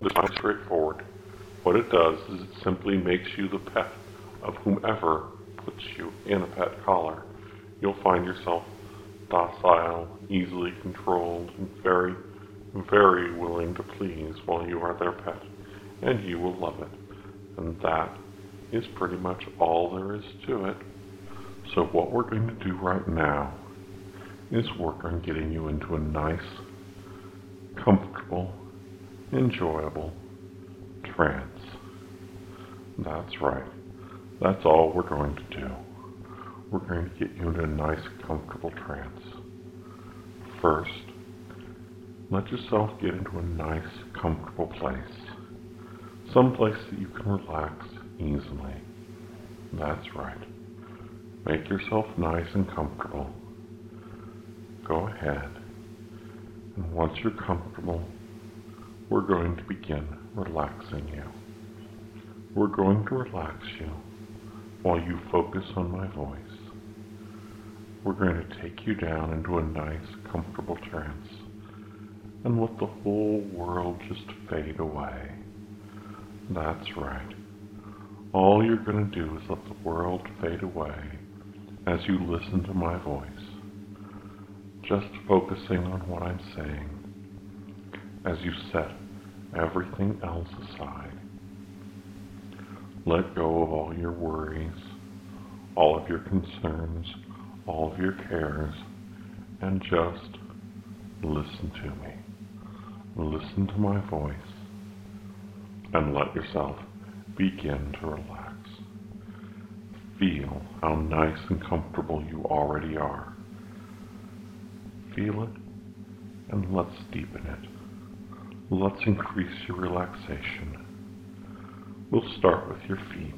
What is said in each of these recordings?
It's quite straightforward. What it does is it simply makes you the pet of whomever puts you in a pet collar. You'll find yourself docile, easily controlled, and very, very willing to please while you are their pet, and you will love it. And that is pretty much all there is to it. So what we're going to do right now is work on getting you into a nice, comfortable, enjoyable trance. That's right. That's all we're going to do. We're going to get you into a nice, comfortable trance. First, let yourself get into a nice, comfortable place. Some place that you can relax easily. That's right. Make yourself nice and comfortable. Go ahead. And once you're comfortable, we're going to begin relaxing you. We're going to relax you while you focus on my voice. We're going to take you down into a nice, comfortable trance and let the whole world just fade away. That's right. All you're going to do is let the world fade away as you listen to my voice, just focusing on what I'm saying as you set everything else aside. Let go of all your worries, all of your concerns, all of your cares, and just listen to me. Listen to my voice and let yourself begin to relax. Feel how nice and comfortable you already are. Feel it, and let's deepen it. Let's increase your relaxation. We'll start with your feet.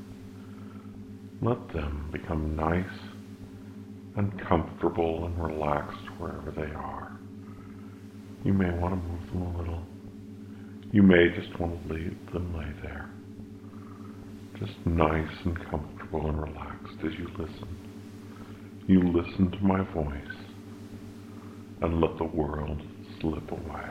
Let them become nice and comfortable and relaxed wherever they are. You may want to move them a little. You may just want to leave them lay there. Just nice and comfortable and relaxed as you listen. You listen to my voice and let the world slip away.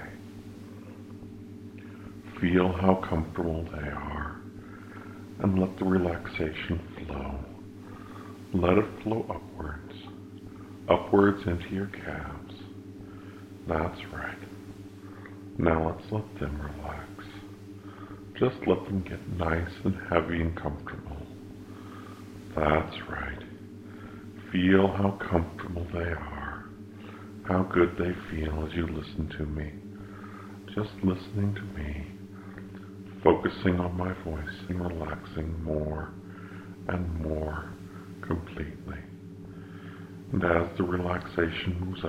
Feel how comfortable they are and let the relaxation flow. Let it flow upwards into your calves. That's right. Now let's let them relax. Just let them get nice and heavy and comfortable. That's right. Feel how comfortable they are, how good they feel as you listen to me. Just listening to me, focusing on my voice and relaxing more and more completely. And as the relaxation moves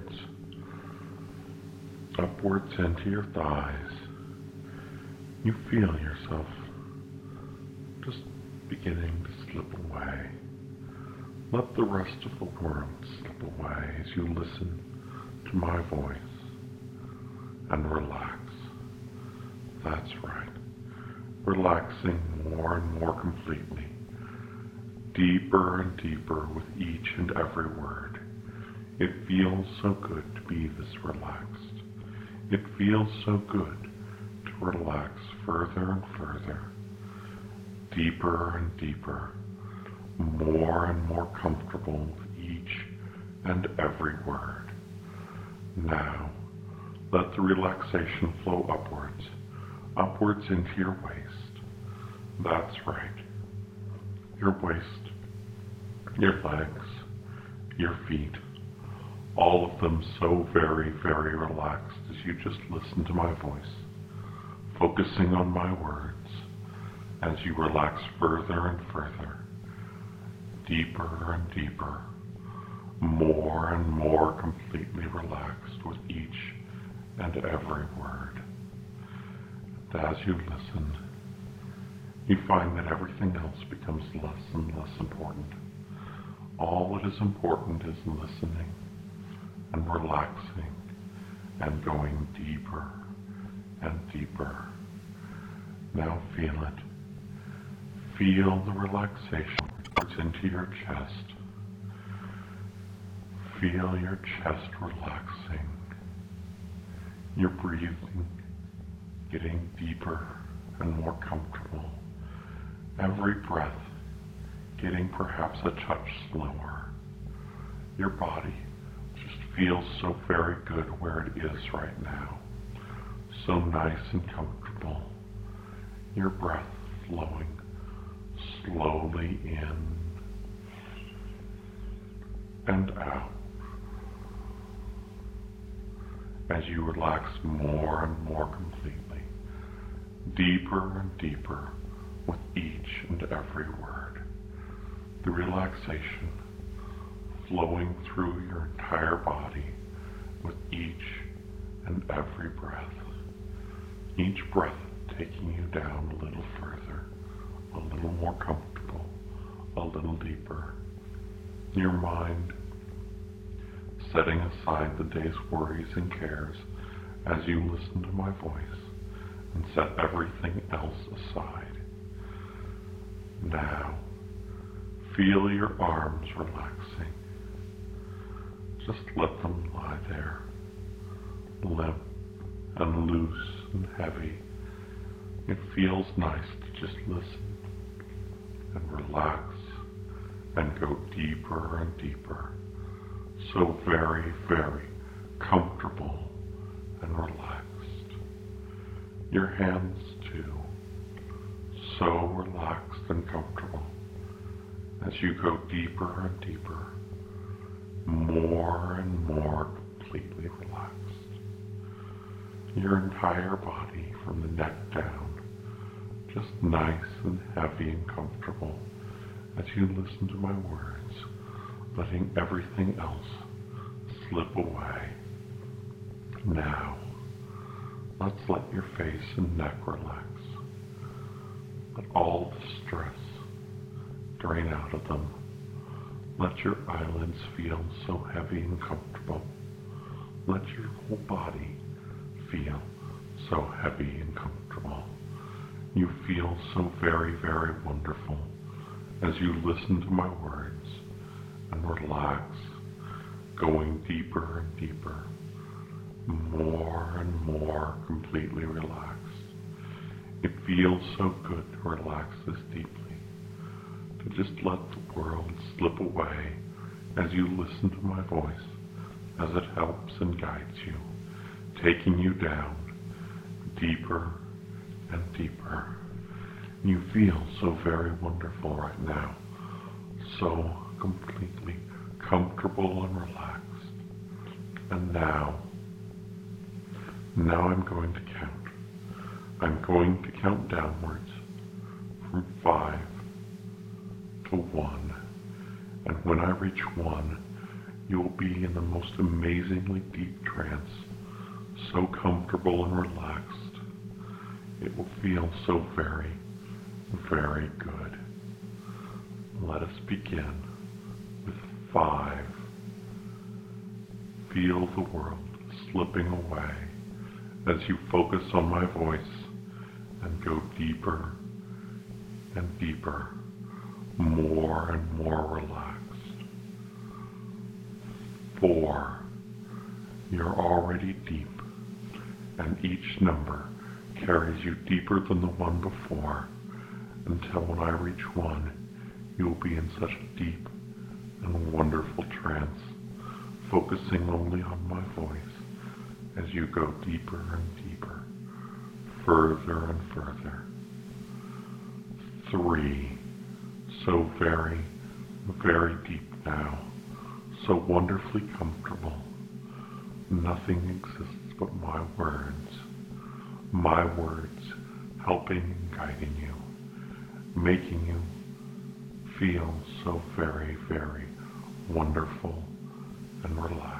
upwards into your thighs, you feel yourself just beginning to slip away. Let the rest of the world slip away as you listen to my voice and relax. That's right. Relaxing more and more completely, deeper and deeper with each and every word. It feels so good to be this relaxed. It feels so good to relax further and further, deeper and deeper, more and more comfortable with each and every word. Now, let the relaxation flow upwards into your waist. That's right. Your waist, your legs, your feet, all of them so very, very relaxed as you just listen to my voice, focusing on my words as you relax further and further, deeper and deeper, more and more completely relaxed with each and every word. And as you listen, you find that everything else becomes less and less important. All that is important is listening and relaxing and going deeper and deeper. Now feel it. Feel the relaxation into your chest. Feel your chest relaxing. Your breathing getting deeper and more comfortable. Every breath getting perhaps a touch slower. Your body just feels so very good where it is right now. So nice and comfortable. Your breath flowing slowly in and out as you relax more and more completely, deeper and deeper with each and every word. The relaxation flowing through your entire body with each and every breath. Each breath taking you down a little further, a little more comfortable, a little deeper. Your mind setting aside the day's worries and cares as you listen to my voice and set everything else aside. Now, feel your arms relaxing. Just let them lie there, limp and loose and heavy. It feels nice to just listen and relax and go deeper and deeper. So very, very comfortable and relaxed. Your hands too, so relaxed and comfortable as you go deeper and deeper, more and more completely relaxed. Your entire body from the neck down, just nice and heavy and comfortable as you listen to my words, letting everything else slip away. Now, let's let your face and neck relax. Let all the stress drain out of them. Let your eyelids feel so heavy and comfortable. Let your whole body feel so heavy and comfortable. You feel so very, very wonderful as you listen to my words and relax, going deeper and deeper, more and more completely relaxed. It feels so good to relax this deeply, to just let the world slip away as you listen to my voice, as it helps and guides you, taking you down deeper and deeper. You feel so very wonderful right now, so completely comfortable and relaxed. And now I'm going to count. I'm going to count downwards from 5 to 1. And when I reach 1, you will be in the most amazingly deep trance, so comfortable and relaxed. It will feel so very, very good. Let us begin with 5. Feel the world slipping away as you focus on my voice and go deeper and deeper, more and more relaxed. 4. You're already deep, and each number carries you deeper than the one before, until when I reach 1, you will be in such a deep and wonderful trance, focusing only on my voice as you go deeper and deeper, further and further. 3. So very, very deep now, so wonderfully comfortable. Nothing exists but my words helping and guiding you, making you feel so very, very wonderful and relaxed.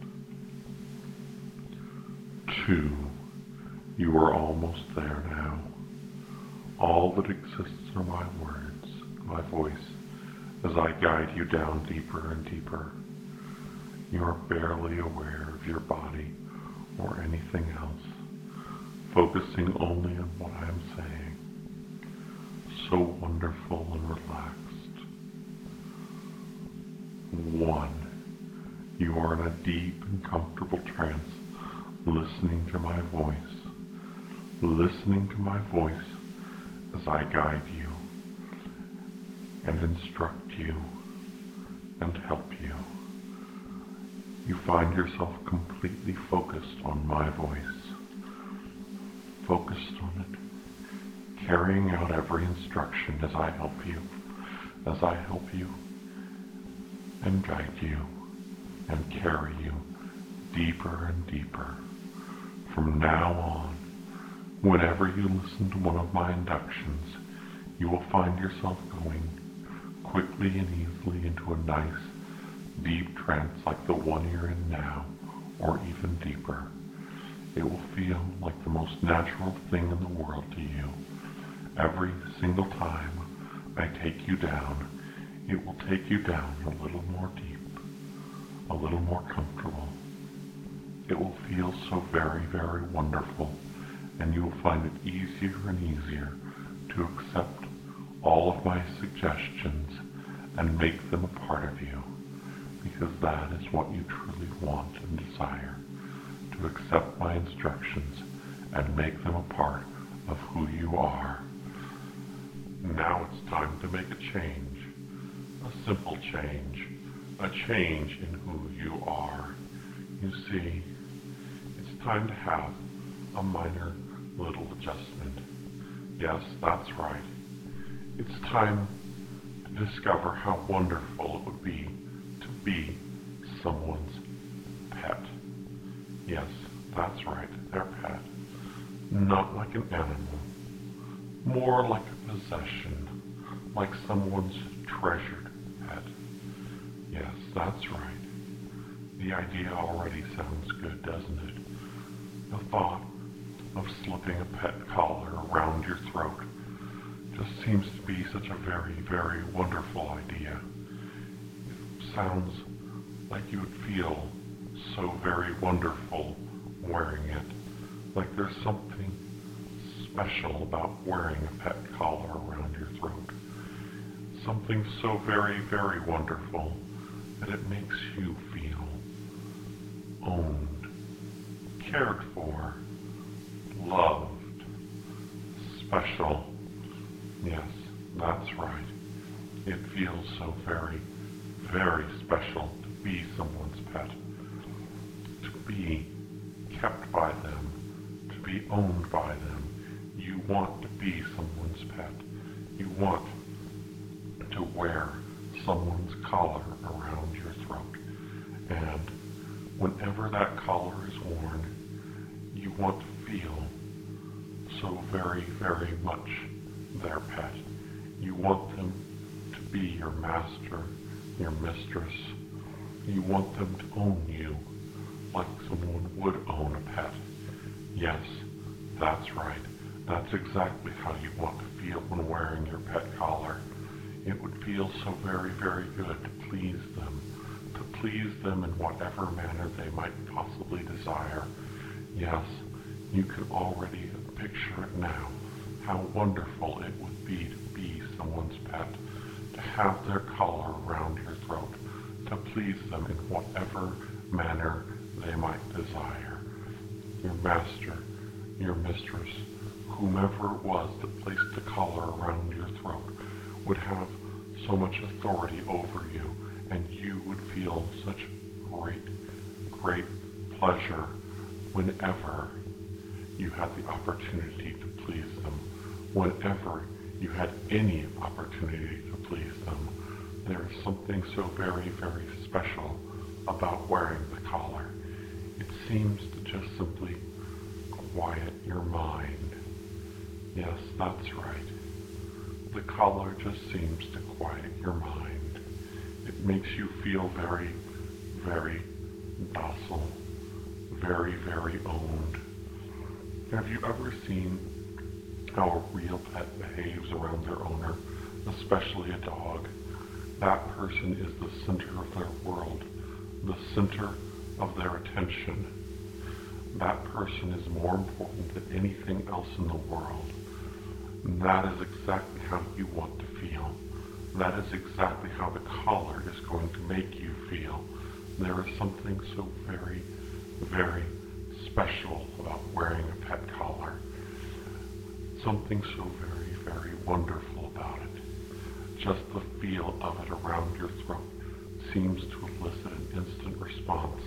2. You are almost there now. All that exists are my words, my voice, as I guide you down deeper and deeper. You are barely aware of your body or anything else, focusing only on what I am saying. So wonderful and relaxed. 1. You are in a deep and comfortable trance, listening to my voice, listening to my voice as I guide you and instruct you and help you. You find yourself completely focused on my voice, focused on it, carrying out every instruction as I help you and guide you and carry you deeper and deeper. From now on, whenever you listen to one of my inductions, you will find yourself going quickly and easily into a nice, deep trance like the one you're in now, or even deeper. It will feel like the most natural thing in the world to you. Every single time I take you down, it will take you down a little more deep, a little more comfortable. It will feel so very, very wonderful, and you will find it easier and easier to accept all of my suggestions and make them a part of you, because that is what you truly want and desire, to accept my instructions and make them a part of who you are. Now it's time to make a change, a simple change, a change in who you are. You see, it's time to have a minor little adjustment. Yes, that's right. It's time to discover how wonderful it would be to be someone's pet. Yes, that's right, their pet. Not like an animal, more like a possession, like someone's treasured pet. Yes, that's right. The idea already sounds good, doesn't it? The thought of slipping a pet collar around your throat just seems to be such a very, very wonderful idea. It sounds like you would feel so very wonderful wearing it, like there's something special about wearing a pet collar around your throat. Something so very, very wonderful that it makes you feel owned, cared for, loved, special. Yes, that's right. It feels so very, very special to be someone's pet, to be kept by them, to be owned by them. You want to be someone's pet. You want to wear someone's collar around your throat. And whenever that collar is worn, you want to feel so very, very much their pet. You want them to be your master, your mistress. You want them to own you like someone would own a pet. Yes, that's right. That's exactly how you want to feel when wearing your pet collar. It would feel so very, very good to please them in whatever manner they might possibly desire. Yes, you can already picture it now, how wonderful it would be to be someone's pet, to have their collar around your throat, to please them in whatever manner they might desire. Your master, your mistress, whomever it was that placed the collar around your throat would have so much authority over you, and you would feel such great, great pleasure whenever you had the opportunity to please them, whenever you had any opportunity to please them. There is something so very, very special about wearing the collar. It seems to just simply quiet your mind. Yes, that's right. The collar just seems to quiet your mind. It makes you feel very, very docile, very, very owned. Have you ever seen how a real pet behaves around their owner, especially a dog? That person is the center of their world, the center of their attention. That person is more important than anything else in the world. And that is exactly how you want to feel. That is exactly how the collar is going to make you feel. There is something so very, very special about wearing a pet collar. something so very, very wonderful about it. Just the feel of it around your throat seems to elicit an instant response,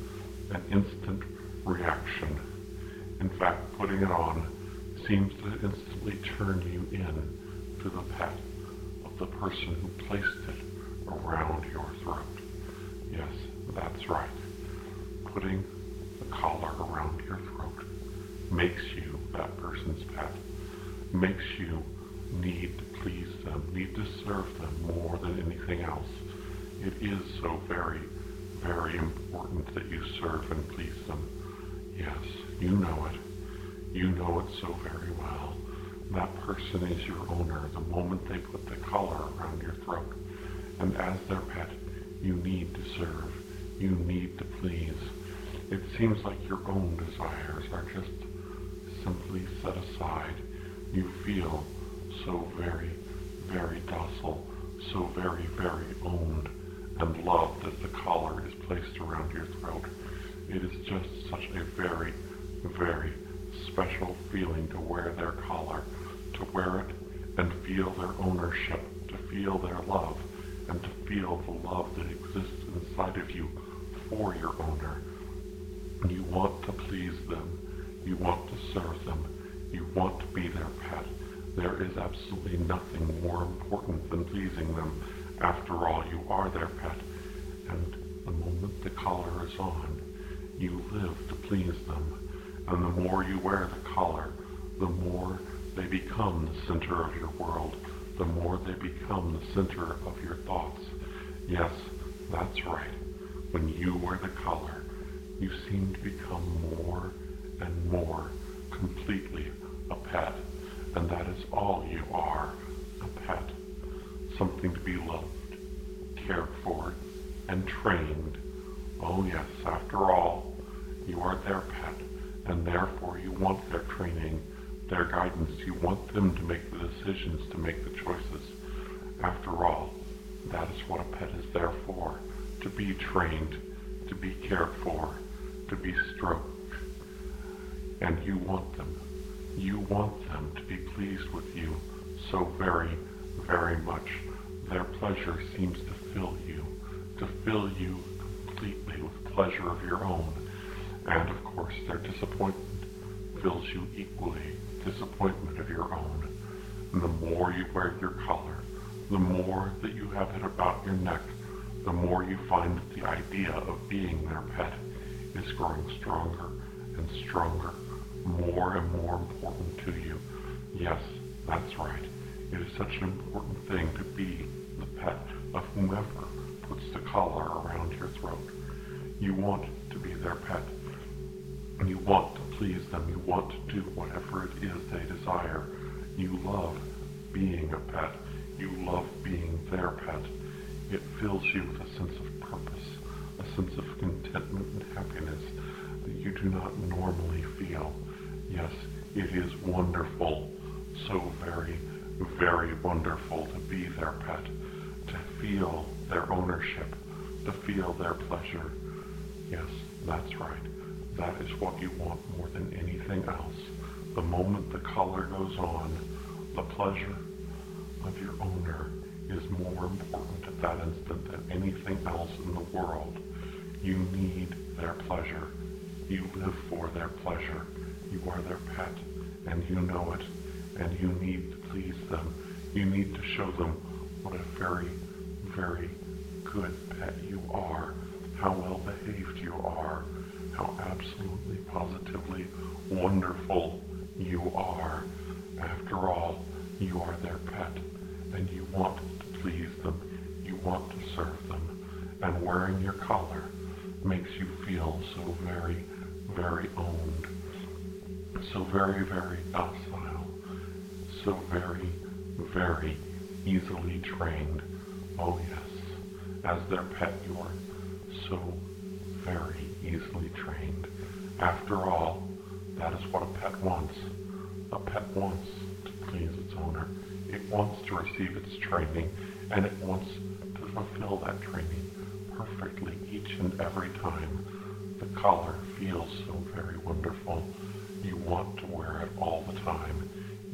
an instant reaction. In fact, putting it on seems to instantly turn you in to the pet of the person who placed it around your throat. Yes, that's right. Putting the collar around your throat makes you that person's pet, makes you need to please them, need to serve them more than anything else. It is so very, very important that you serve and please them. Yes, you know it. You know it so very well. That person is your owner the moment they put the collar around your throat. And as their pet, you need to serve. You need to please. It seems like your own desires are just simply set aside. You feel so very, very docile, so very, very owned and loved as the collar is placed around your throat. It is just such a very, very special feeling to wear their collar, to wear it and feel their ownership, to feel their love, and to feel the love that exists inside of you for your owner. You want to please them. You want to serve them. You want to be their pet. There is absolutely nothing more important than pleasing them. After all, you are their pet. And the moment the collar is on, you live to please them. And the more you wear the collar, the more they become the center of your world, the more they become the center of your thoughts. Yes, that's right. When you wear the collar, you seem to become more and more completely a pet. And that is all you are, a pet. Something to be loved, cared for, and trained. Oh yes, after all, you are their pet, and therefore you want their training, their guidance. You want them to make the decisions, to make the choices. After all, that is what a pet is there for, to be trained, to be cared for, to be stroked. And you want them. You want them to be pleased with you so very, very much. Their pleasure seems to fill you completely with pleasure of your own. And of course, their disappointment fills you equally, disappointment of your own. And the more you wear your collar, the more that you have it about your neck, the more you find that the idea of being their pet is growing stronger and stronger, more and more important to you. Yes, that's right. It is such an important thing to be the pet of whomever puts the collar around your throat. You want to be their pet. You want to please them. You want to do whatever it is they desire. You love being a pet. You love being their pet. It fills you with a sense of purpose, a sense of contentment and happiness that you do not normally feel. Yes, it is wonderful, so very, very wonderful to be their pet, to feel their ownership, to feel their pleasure. Yes, that's right. That is what you want more than anything else. The moment the collar goes on, the pleasure of your owner is more important at that instant than anything else in the world. You need their pleasure. You live for their pleasure. You are their pet, and you know it, and you need to please them. You need to show them what a very, very good pet you are, how well behaved you are, how absolutely, positively wonderful you are. After all, you are their pet, and you want to please them. You want to serve them, and wearing your collar makes you feel so very, very owned, so very, very docile, so very, very easily trained. Oh yes, as their pet you are so very easily trained. After all, that is what a pet wants. A pet wants to please its owner. It wants to receive its training, and it wants to fulfill that training perfectly each and every time. The collar feels so very wonderful. You want to wear it all the time.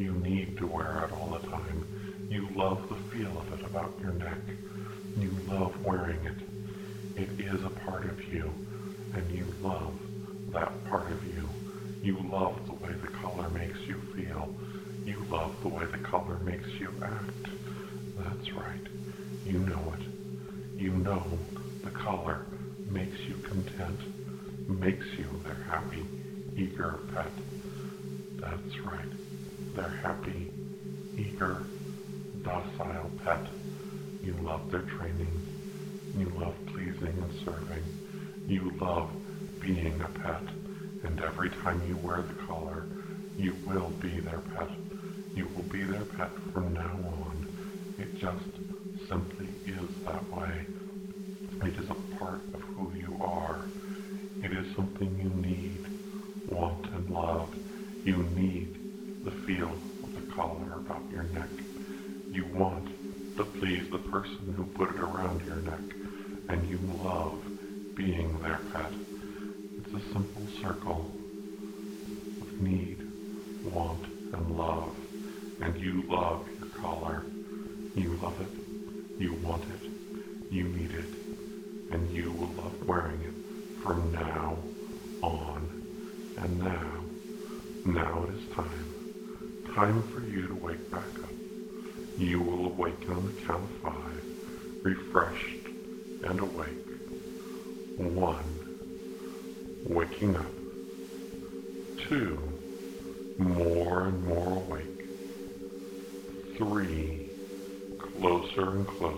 You need to wear it all the time. You love the feel of it about your neck. You love wearing it. It is a part of you, and you love that part of you. You love the way the color makes you feel. You love the way the color makes you act. That's right. You know it. You know the color makes you content, makes you their happy, eager pet. That's right. Their happy, eager, docile pet. You love their training. You love pleasing and serving. You love being a pet. And every time you wear the collar, you will be their pet. You will be their pet from now on. It just simply is that way. It is a part of who you are. It is something you need, want, and love. You need the feel of the collar about your neck. You want to please the person who put it around your neck, and you love being their pet. It's a simple circle of need, want, and love, and you love your collar. You love it, you want it, you need it, and you will love wearing it from now on. And now it is time for you to wake back up. You will awaken on the count of 5, refreshed and awake. 1, waking up. 2, more and more awake. 3, closer and closer.